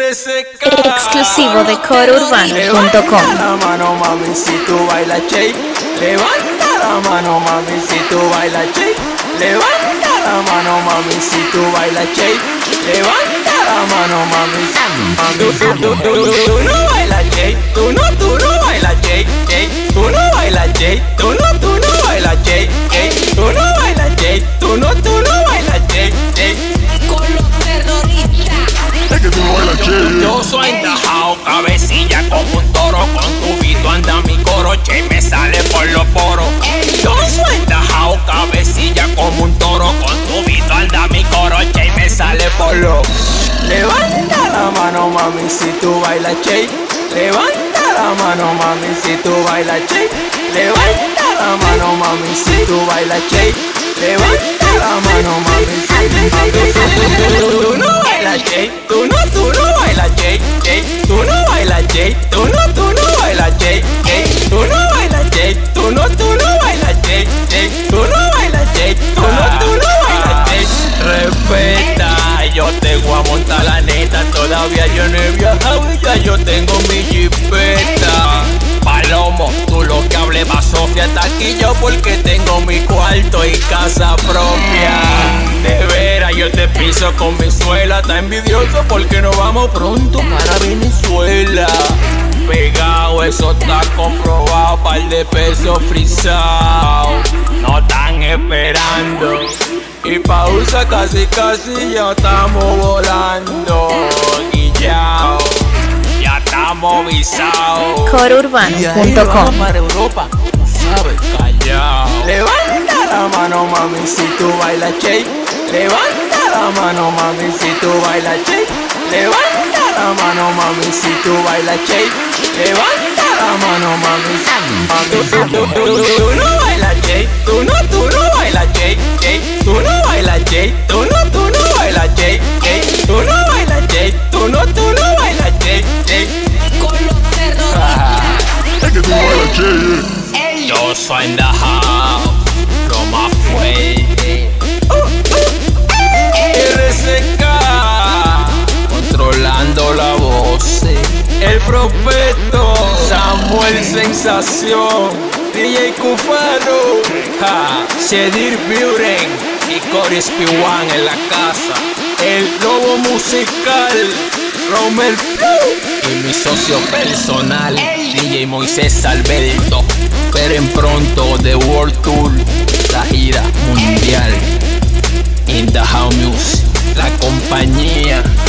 Exclusivo de corourbano.com. La mano, mami, si tú bailas shake. Levanta la mano, mami, si tú bailas shake. Levanta la mano, mami, si tú bailas shake. Levanta la mano, mami. Tú no bailas shake. Tú no bailas shake. Tú no bailas shake. Tú no bailas shake. Tú no bailas shake. Tú no bailas shake. Con los terroristas. Es que tú no bailas shake. Yo soy endajao, cabecilla como un toro. Con tu pito anda mi coro, che, me sale por los poros. Yo soy endajao, cabecilla como un toro. Con tu pito anda mi coro, che, me sale por los. Levanta la mano, mami, si tú bailas shake. Levanta la mano, mami, si tú bailas shake. Levanta la mano, mami, si tú bailas shake. Levanta la mano, mami, si tú no bailas shake. Tú no bailas shake. Tú no bailas shake. Tú no bailas shake. Tú no bailas shake. Tú no bailas shake. Tú no bailas shake. Tú no bailas shake. Respeta, yo te voy a montar la neta. Todavía yo no he viajado y ya yo tengo mi jipeta. Palomo, tú lo que hables va Sofía está aquí yo porque tengo mi cuarto y casa propia. De veras yo te piso con mi suela. Está envidioso porque nos vamos pronto para Venezuela. Pegado, eso está comprobado. Par de pesos frisados no están esperando. Y pausa casi ya estamos volando. Guillao, ya estamos visados. corourbano.com. Para Europa, sabes, callao. Levanta la mano, mami, si tú bailas shake. Levanta la mano, mami, si tú bailas shake. Levanta la mano, mami, si tú bailas shake. Levanta la mano, mami. Tú no bailas shake. Tú no bailas shake. Tú no bailas shake. Tú no bailas shake. Tú no bailas shake. Tú no bailas shake. Con los terroristas. Es que tú no bailas shake. Yo soy in the house, lo más fuerte. RSK, controlando la voz. El profeto, Samuel Sensación, DJ Cufano, Shedir Buren y Cory Spiwan en la casa. El lobo musical, Romel Flow y mi socio personal, DJ Moisés Alberto. Esperen pronto The World Tour, la gira mundial. In the House Music, la compañía